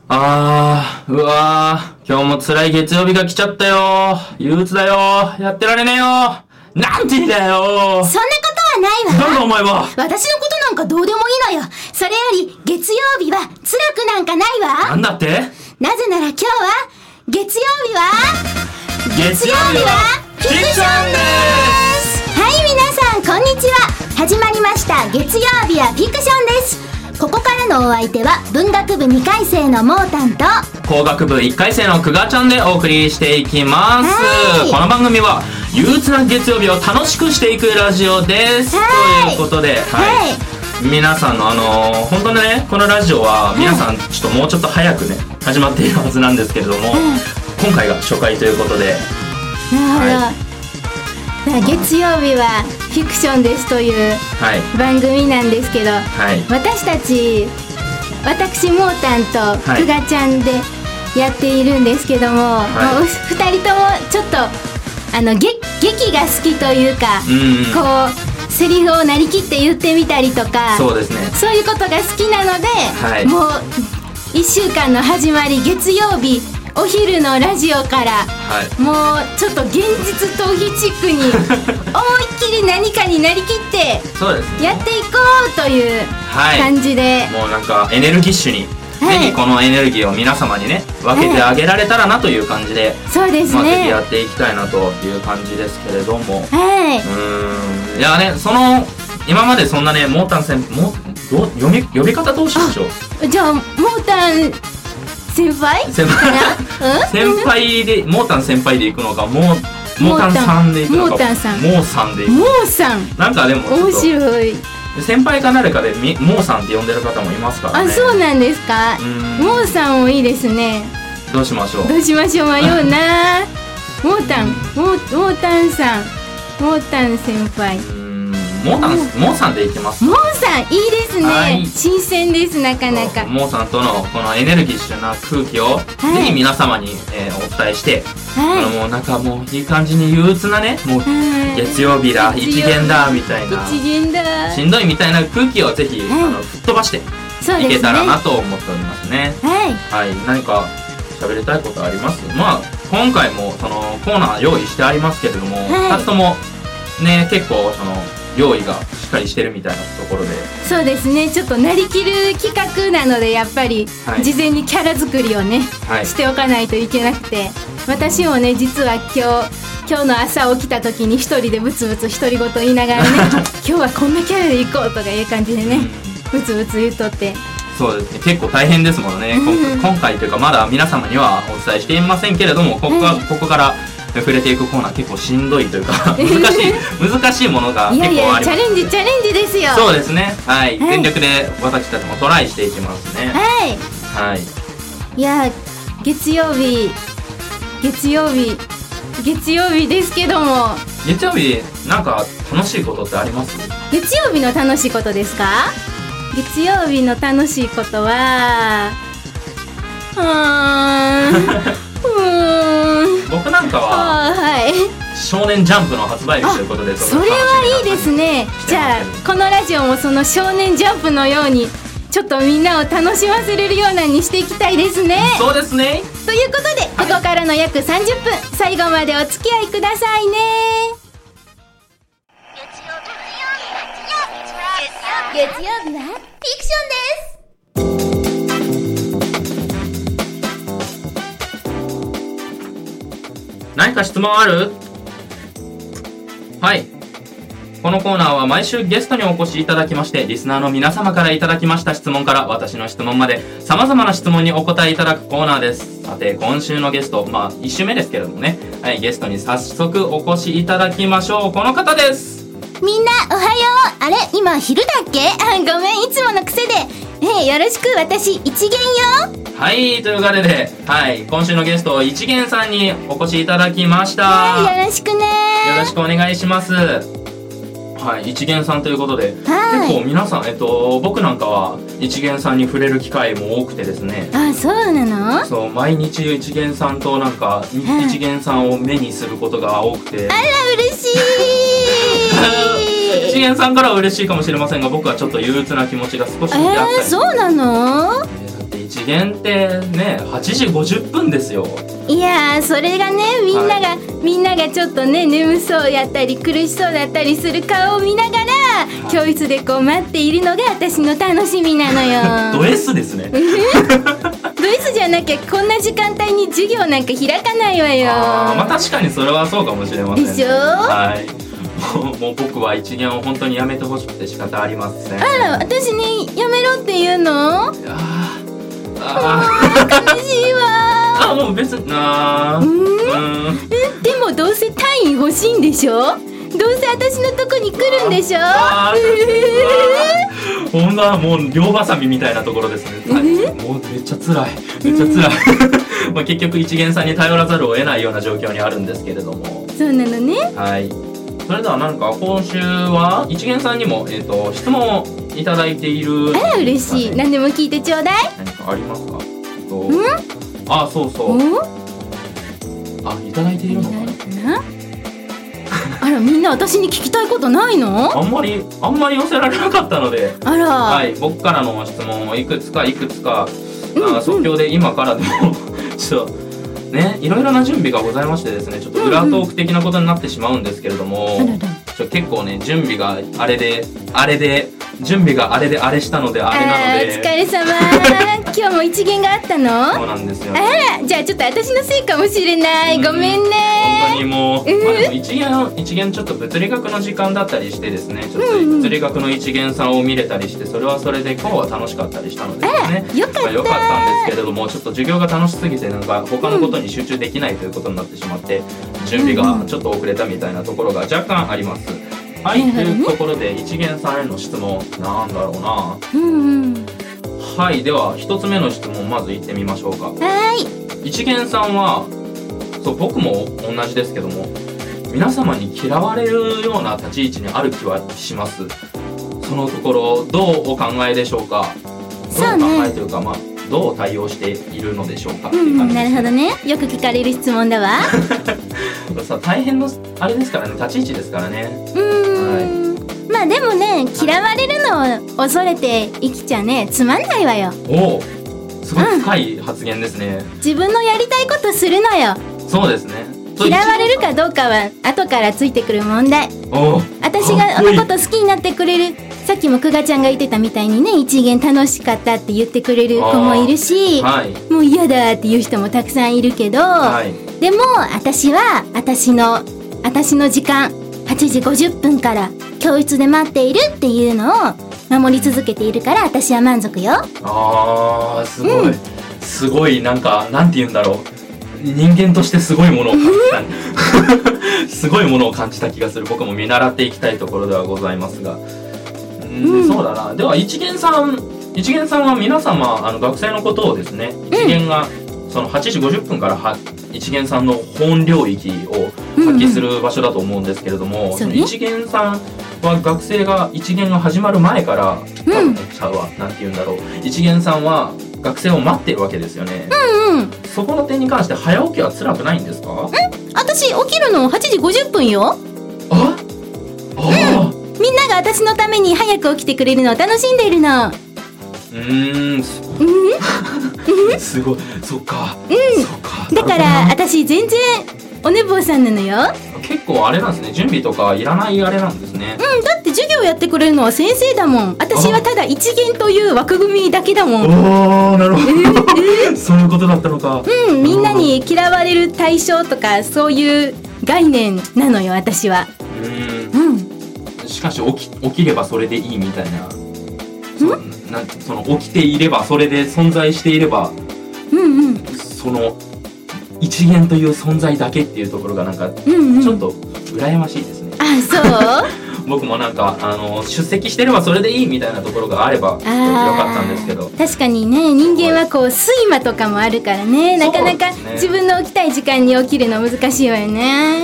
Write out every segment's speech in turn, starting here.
うわー、今日も辛い月曜日が来ちゃったよ。憂鬱だよ。やってられねえよ。なんてだよ。 そんなことはないわ。 なんだお前は。 私のことなんかどうでもいいのよ。それより月曜日は辛くなんかないわ。 なんだって？ なぜなら今日は月曜日はフィクションです。はい皆さんこんにちは。始まりました月曜日はフィクションです。ここからのお相手は文学部2回生のモータンと工学部1回生のくがちゃんでお送りしていきます。この番組は憂鬱な月曜日を楽しくしていくラジオです。ということで、皆さんの本当にね、このラジオは皆さんちょっともうちょっと早くね始まっているはずなんですけれども、今回が初回ということで、 月曜日はフィクションですという番組なんですけど、私モータンとくがちゃんでやっているんですけども、2人ともちょっと劇が好きというか、こうセリフをなりきって言ってみたりとか、そうですね、そういうことが好きなので、もう1週間の始まり月曜日お昼のラジオから、もうちょっと現実逃避チックに思いっきり何かになりきってやっていこうという感じで、 もうなんかエネルギッシュに、ぜひこのエネルギーを皆様にね分けてあげられたらなという感じで、 そうですね、 ぜひやっていきたいなという感じですけれども、いやね、今までそんなね、モータン呼び方どうしましょう。 じゃあモータン先輩でモータン先輩で行くのか、モータンさんで行くのか、モーさんで行くのか、モーさんなんかでも面白い。 先輩か誰かでモーさんって呼んでる方もいますからね。 そうなんですか。モーさんもいいですね。 どうしましょう迷うな。モータンさん、モータン先輩、 モーさんでいきます。 モーさんいいですね、新鮮です。なかなかモーさんとのこのエネルギッシュな空気をぜひ皆様に、お伝えして、もうなんかもういい感じに憂鬱なね、もう月曜日だ、一元だみたいな、しんどいみたいな空気をぜひ、吹っ飛ばしていけたらなと思っておりますね。何か喋りたいことあります？今回もそのコーナー用意してありますけれども、2つともね、結構その用意がしっかりしてるみたいなところで、そうですね、ちょっとなりきる企画なのでやっぱり事前にキャラ作りをね、しておかないといけなくて、私もね実は今日の朝起きた時に一人でブツブツ独り言言いながらね今日はこんなキャラで行こうとかいう感じでね、ブツブツ言っとって。そうですね、結構大変ですもんね、今回というかまだ皆様にはお伝えしていませんけれども、ここから触れていくコーナー結構しんどいというか難しいものが結構あります。チャレンジですよ。そうですね、全力で私たちもトライしていきますね。いや月曜日ですけども、月曜日なんか楽しいことってあります？月曜日の楽しいことですか？月曜日の楽しいことは僕なんかは、少年ジャンプの発売日ということで、それはいいですね。じゃあこのラジオもその少年ジャンプのようにちょっとみんなを楽しませれるようなにしていきたいですね。そうですね。ということで、ここからの約30分、最後までお付き合いくださいね。月曜日はフィクションです。 何か質問ある？このコーナーは毎週ゲストにお越しいただきまして、リスナーの皆様からいただきました質問から私の質問まで様々な質問にお答えいただくコーナーです。さて今週のゲスト、1週目ですけれどもね、ゲストに早速お越しいただきましょう。この方です。 みんなおはよう。あれ今昼だっけ？ごめん、いつもの癖で。よろしく、私一元よ。 というわけで、今週のゲスト一元さんにお越しいただきました。 よろしくね。 よろしくお願いします。一元さんということで、結構皆さん、僕なんかは一元さんに触れる機会も多くてですね。そうなの？そう、毎日一元さんとなんか、一元さんを目にすることが多くて。あら嬉しい一元さんからは嬉しいかもしれませんが、僕はちょっと憂鬱な気持ちが少しあったり。そうなの？だって一元元ってね8時50分ですよ。 いやそれがねみんながちょっとね眠そうやったり苦しそうだったりする顔を見ながら、教室でこう待っているのが私の楽しみなのよ。 ド S ですね。 ド S じゃなきゃこんな時間帯に授業なんか開かないわよ。 まあ確かにそれはそうかもしれませんね。 でしょ。 はい。もう僕は一元を本当にやめてほしくて仕方ありません。 あら、私にやめろって言うの？悲しいわ。 もう別にでもどうせ単位欲しいんでしょ？どうせ私のとこに来るんでしょ？ ほんなもう両ハサミみたいなところですね。もうめっちゃ辛いまあ結局一元さんに頼らざるを得ないような状況にあるんですけれども。 そうなのね。 はい。それではなんか今週は一元さんにも、質問をいただいている。 あら嬉しい。何でも聞いてちょうだい。 何かありますか？そうそう。いただいているのかな。あらみんな私に聞きたいことないの？あんまり寄せられなかったので。あら。はい、僕からの質問をいくつか即興で今からでもちょっとね、いろいろな準備がございましてですね、ちょっと裏トーク的なことになってしまうんですけれども、結構ね準備があれで準備があれであれしたのであれなので。 お疲れ様。今日も一元があったの？ そうなんですよ、ね。 あら、じゃあちょっと私のせいかもしれない。ごめんね。 本当にもう、でも一元ちょっと物理学の時間だったりしてですね、ちょっと物理学の一元さんを見れたりして、それはそれで今日は楽しかったりしたのでですね。 よかった。 よかったんですけれども、ちょっと授業が楽しすぎてなんか他のことに集中できないということになってしまって、準備がちょっと遅れたみたいなところが若干あります。はい、というところで一元さんへの質問なんだろうな。はい、では一つ目の質問まず行ってみましょうか。 はい。 一元さんは僕も同じですけども、皆様に嫌われるような立ち位置にある気はします。そのところどうお考えでしょうか？どうお考えというか、どう対応しているのでしょうかっていう感じです。 なるほどね。よく聞かれる質問だわ。 大変のあれですからね、立ち位置ですからね。 まあでもね、嫌われるのを恐れて生きちゃね、つまんないわよ。 すごい深い発言ですね。 自分のやりたいことするのよ。 そうですね。 嫌われるかどうかは後からついてくる問題。私がのこと好きになってくれる。さっきもくがちゃんが言ってたみたいにね、一元楽しかったって言ってくれる子もいるし、もう嫌だっていう人もたくさんいるけど、でも私は私の時間8時50分から教室で待っているっていうのを守り続けているから、私は満足よ。 すごいなんかなんて言うんだろう、人間としてすごいものを感じたすごいものを感じた気がする。僕も見習っていきたいところではございますが、そうだな。では一元さんは皆様学生のことをですね、一元がその8時50分から一元さんの本領域を発揮する場所だと思うんですけれども、その一元さんは一元が始まる前からなんて言うんだろう、一元さんは学生を待ってるわけですよね。そこの点に関して早起きは辛くないんですか？ 私起きるの8時50分よ。みんなが私のために早く起きてくれるのを楽しんでいるの。 すごい。そっか。 だから私全然お寝坊さんなのよ。 結構あれなんですね。準備とかいらないあれなんですね。 だって授業やってくれるのは先生だもん。私はただ一元という枠組みだけだもん。 なるほど。そういうことだったのか。 みんなに嫌われる対象とかそういう概念なのよ、私は。 しかし起きればそれでいいみたいな。その起きていればそれで存在していれば、その一元という存在だけっていうところがなんかちょっと羨ましいですね。 そう僕もなんか出席してればそれでいいみたいなところがあればよかったんですけど。 確かにね、人間はこう睡魔とかもあるからね、なかなか自分の起きたい時間に起きるの難しいわよね。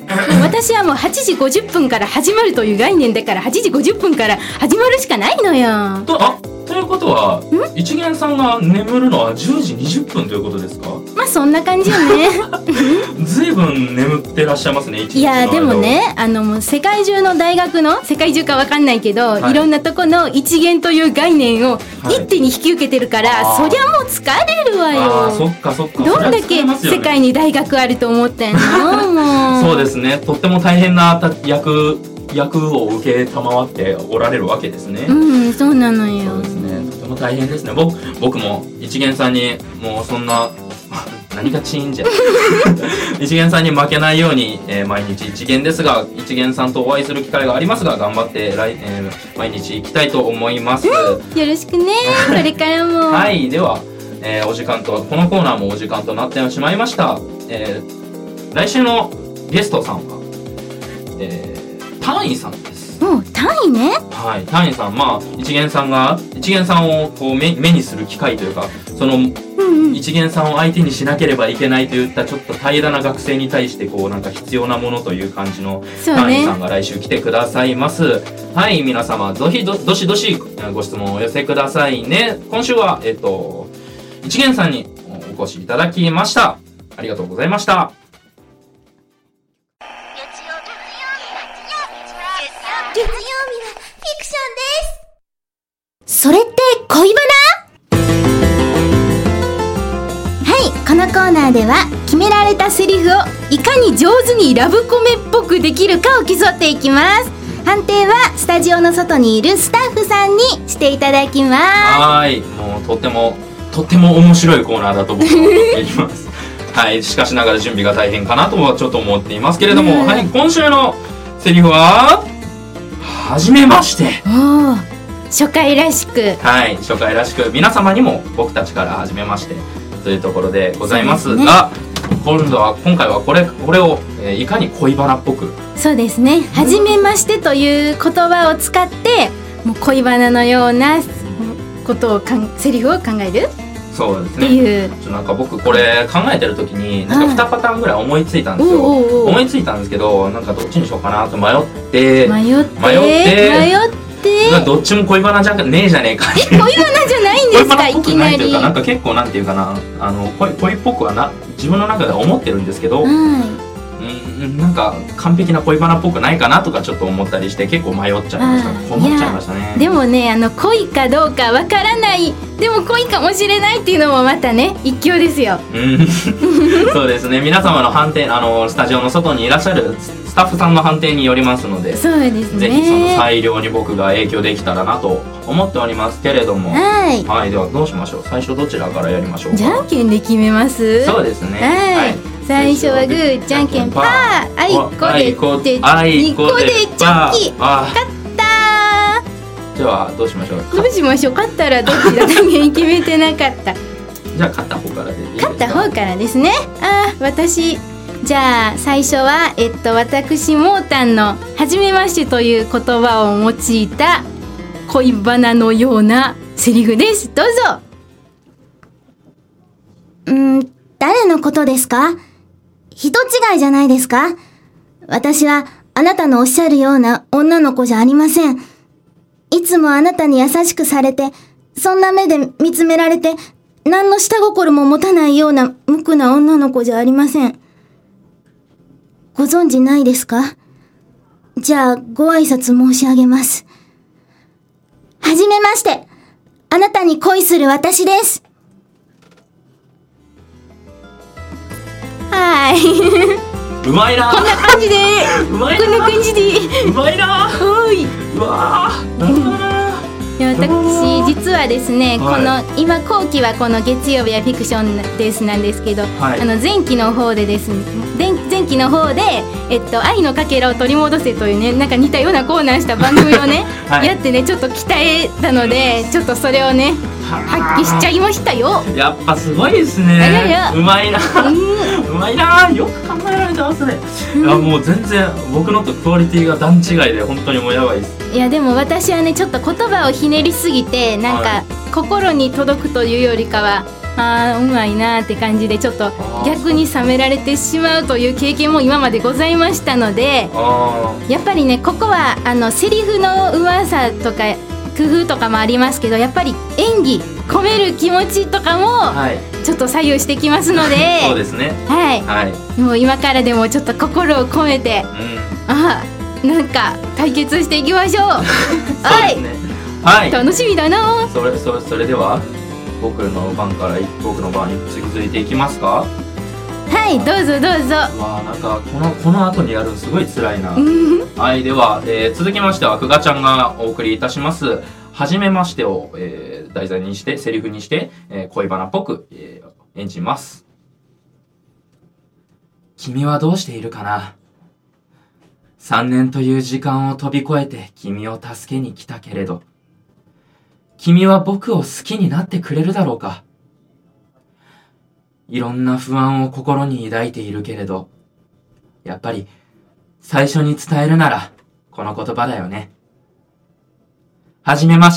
私はもう8時50分から始まるという概念だから、8時50分から始まるしかないのよ。 ということは一元さんが眠るのは10時20分ということですか？ まあそんな感じよね。 ずいぶん眠ってらっしゃいますね。 いやでもね、もう世界中の大学の、世界中かわかんないけど、はい、いろんなとこの一元という概念を一手に引き受けてるから、はい、そりゃもう疲れるわよ。 そっかそっか。 どんだけ世界に大学あると思ってんの？もう。 そうですね。とっても大変な役を受けたまわっておられるわけですね。 そうなのよ。 そうですね。とても大変ですね。僕も一元さんにもうそんな何がチーンじゃ一元さんに負けないように、毎日一元ですが、一元さんとお会いする機会がありますが、頑張って毎日行きたいと思います。よろしくね。これからも。 はい。では、お時間とこのコーナーもお時間となってしまいました。来週のゲストさんは、単位さんです。 単位ね。 はい、単位さん、一元さんをこう目にする機会というか、その、一元さんを相手にしなければいけないといったちょっと平らな学生に対してこうなんか必要なものという感じの単位さんが来週来てくださいます。はい、皆様どしどしご質問をお寄せくださいね。今週は一元さんにお越しいただきました。ありがとうございました。 月曜日はフィクションです。それって恋バナ？はい、このコーナーでは決められたセリフをいかに上手にラブコメっぽくできるかを競っていきます。判定はスタジオの外にいるスタッフさんにしていただきます。 はい、もうとっても面白いコーナーだと僕は思っています。はい、しかしながら準備が大変かなとはちょっと思っていますけれども、はい、今週のセリフははじめまして。 初回らしく。 はい、初回らしく皆様にも僕たちからはじめましてというところでございますが、今回はこれを、いかに恋バナっぽく。 そうですね。はじめましてという言葉を使ってもう恋バナのようなことをセリフを考える。 そうですね。なんか僕これ考えてる時になんか2パターンぐらい思いついたんですよ。思いついたんですけど、なんかどっちにしようかなと迷ってどっちも恋バナじゃねえじゃねえか。 恋バナじゃないんですか？いきなり。 なんか結構なんていうかな、恋っぽくは自分の中では思ってるんですけど、なんか完璧な恋バナっぽくないかなとかちょっと思ったりして結構迷っちゃいました。思っちゃいましたね。 でもね、恋かどうかわからない、でも恋かもしれないっていうのもまたね一興ですよ。 そうですね。皆様の判定、スタジオの外にいらっしゃるスタッフさんの判定によりますので、 そうですね。 ぜひその裁量に僕が影響できたらなと思っておりますけれども、はい、ではどうしましょう。最初どちらからやりましょうか。 じゃんけんで決めます。 そうですね。 はい。最初はグー、じゃんけんパー、あいこで2個でチョキ、勝ったー。ではどうしましょう。 どうしましょう。勝ったらどっちだか決めてなかった。 じゃあ勝った方からでいいですか。 勝った方からですね。私じゃあ最初は私モータンの初めましてという言葉を用いた恋バナのようなセリフです。どうぞ。 誰のことですか？人違いじゃないですか？私はあなたのおっしゃるような女の子じゃありません。いつもあなたに優しくされて、そんな目で見つめられて、何の下心も持たないような無垢な女の子じゃありません。ご存知ないですか？じゃあご挨拶申し上げます。はじめまして。あなたに恋する私です。 はい。 うまいな。 こんな感じで。 うまいな。 こんな感じで。 うまいな。 はい。 うわ私実はですね、この今後期はこの月曜日はフィクションですなんですけど、前期の方でですね、前期の方で愛のかけらを取り戻せというね、なんか似たようなコーナーした番組をね、やってね、ちょっと鍛えたので、ちょっとそれをね発揮しちゃいましたよ。 やっぱすごいですね。うまいな。うまいな。よく考えられてますね。いやもう全然僕のとクオリティが段違いで本当にもうやばいです。 いやでも私はねちょっと言葉をひねりすぎてなんか心に届くというよりかはうまいなって感じでちょっと逆に冷められてしまうという経験も今までございましたので、やっぱりねここはセリフのうまさとか工夫とかもありますけど、やっぱり演技込める気持ちとかもちょっと左右してきますのでそうですね、 はい、はい、もう今からでもちょっと心を込めて、なんか対決していきましょうそうですね、はい、 楽しみだな。 それでは僕の番に続いていきますか。 はい、どうぞどうぞ。 なんかこの後にやるのすごい辛いなはい、では、続きましてはくがちゃんがお送りいたしますはじめましてを、題材にしてセリフにして、恋バナっぽく、演じます。君はどうしているかな。3年という時間を飛び越えて君を助けに来たけれど、君は僕を好きになってくれるだろうか。いろんな不安を心に抱いているけれど、やっぱり最初に伝えるならこの言葉だよね。はじめまして。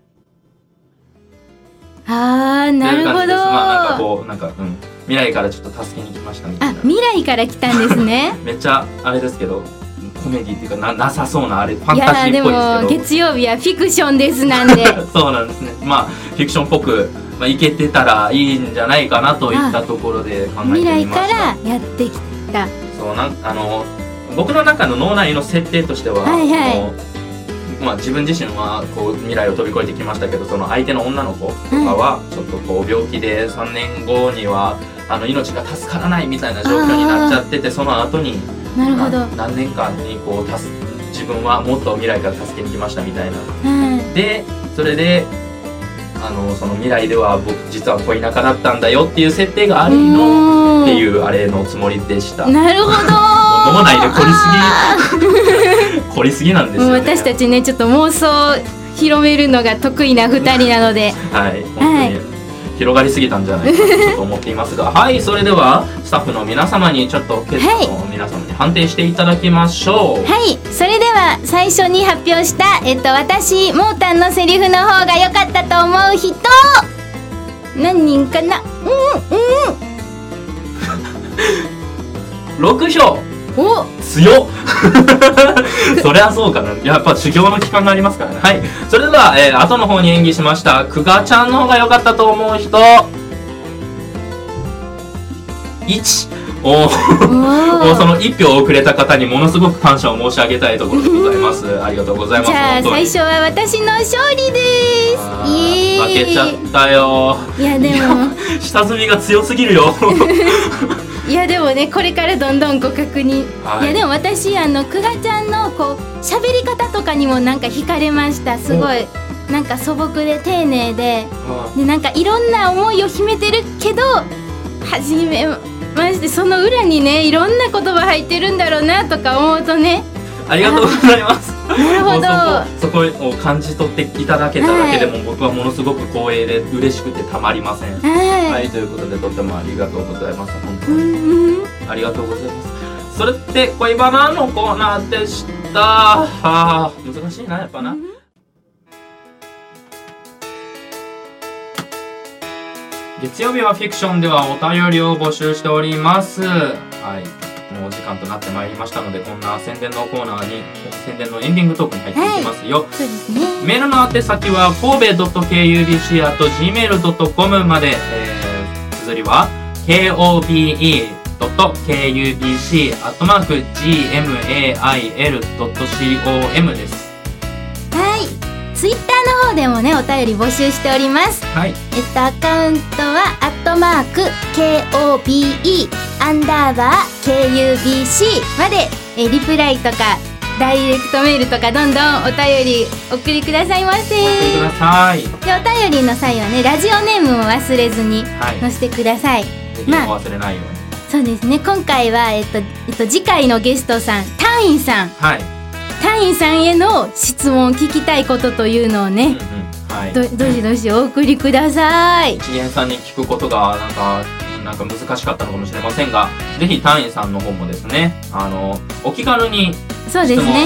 なるほど。 未来からちょっと助けに来ましたみたいな。 未来から来たんですねめっちゃあれですけど、コメディっていうかなさそうなあれファンタジーっぽいですけど。いやでも月曜日はフィクションですなんでそうなんですね。フィクションっぽく、いけてたらいいんじゃないかなといったところで考えてみました。 未来からやってきた。 そう僕の中の脳内の設定としては、自分自身はこう未来を飛び越えてきましたけど、その相手の女の子とかはちょっとこう病気で3年後には命が助からないみたいな状況になっちゃってて、その後になるほど何年間にこう自分はもっと未来から助けに来ましたみたいな、でそれでその未来では僕実は恋仲だったんだよっていう設定があるのっていうあれのつもりでした。 なるほど脳内で凝りすぎなんですよね。 私たちねちょっと妄想広めるのが得意な2人なのではい、本当に広がりすぎたんじゃないかなと思っていますがはい、それではスタッフの皆様にちょっとゲストの皆様に判定していただきましょう。 はい、それでは最初に発表した、私モータンのセリフの方が良かったと思う人何人かな。 6票。 お強っそりゃそうかな、やっぱ修行の期間がありますからね。はい、それでは、後の方に演技しましたくがちゃんの方が良かったと思う人1。その1票をくれた方にものすごく感謝を申し上げたいところでございますありがとうございます。 じゃあ最初は私の勝利です。 負けちゃったよ。 いやでも下積みが強すぎるよいやでもねこれからどんどんご確認、いやでも私くがちゃんのこう喋り方とかにもなんか惹かれました。すごいなんか素朴で丁寧で、なんかいろんな思いを秘めてるけどはじめましてその裏にねいろんな言葉入ってるんだろうなとか思うとね、 ありがとうございます。 なるほど。 そこを感じ取っていただけただけでも僕はものすごく光栄で嬉しくてたまりません。はい、ということでとってもありがとうございます。本当にありがとうございます。それって恋バナのコーナーでした。難しいなやっぱな。月曜日はフィクションではお便りを募集しております。はい、もう時間となってまいりましたので、こんな宣伝のコーナーに宣伝のエンディングトークに入っていきますよ。 そうですね。 メールの宛先は神戸 .kubc@gmail.com まで、綴りは kobe.kubc@gmail.com です。 はい。ツイッターの方でもねお便り募集しております。 はい。 アカウントは@KOBE_KUBC まで、リプライとかダイレクトメールとかどんどんお便りお送りくださいませ。 お送りください。 でお便りの際はねラジオネームも忘れずに載せてください。 ぜひお忘れないように。 そうですね。今回は次回のゲストさん隊員さん。 はい。 隊員さんへの質問聞きたいことというのをね、 はい、 どしどしお送りください。 一元さんに聞くことがなんか難しかったのかもしれませんが、ぜひ隊員さんの方もですねお気軽に質問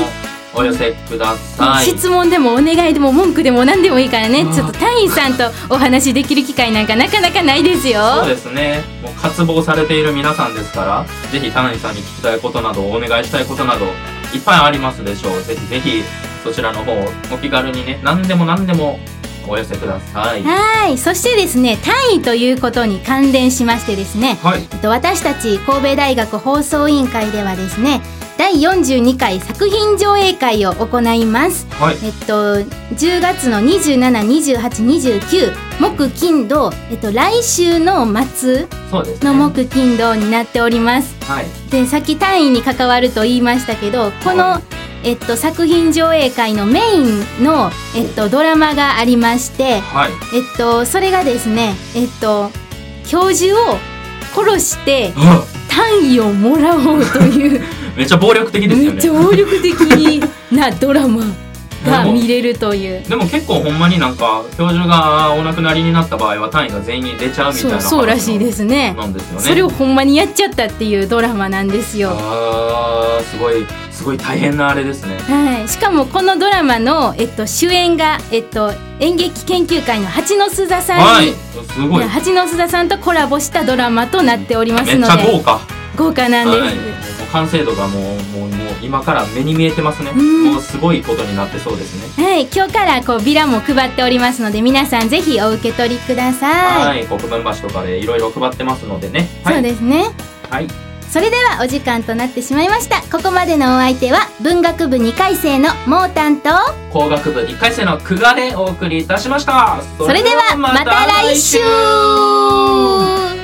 お寄せください。 質問でもお願いでも文句でも何でもいいからね、ちょっと隊員さんとお話できる機会なんかなかなかないですよ。 そうですね、もう渇望されている皆さんですから、ぜひ隊員さんに聞きたいことなどお願いしたいことなどいっぱいありますでしょう。ぜひぜひそちらの方お気軽にね、何でもお寄せください。 はい、そしてですね、単位ということに関連しましてですね、はい、私たち神戸大学放送委員会ではですね、第42回作品上映会を行います。はい、10月の27、28、29木金土、来週の末の木金土になっております。はい、でさっき単位に関わると言いましたけど、この、はい、作品上映会のメインの、ドラマがありまして、はい、それがですね、教授を殺して単位をもらおうというめっちゃ暴力的ですよね。 めっちゃ暴力的なドラマが見れるという。 でも結構ほんまになんか教授がお亡くなりになった場合は単位が全員出ちゃうみたいな、 そうらしいですね。 なんですよね。 それをほんまにやっちゃったっていうドラマなんですよ。 すごい大変なあれですね。 はい、しかもこのドラマの、主演が、演劇研究会の蜂の須田さんに、はい、すごい蜂の須田さんとコラボしたドラマとなっておりますので、 めっちゃ豪華なんです。 はい、完成度がもう今から目に見えてますね。もうすごいことになってそうですね。 はい、今日からビラも配っておりますので、皆さんぜひお受け取りください。 はい、国分橋とかでいろいろ配ってますのでね。 はい、そうですね。 はい、 それではお時間となってしまいました。ここまでのお相手は文学部2回生のモータンと工学部1回生の久我でお送りいたしました。 それではまた来週。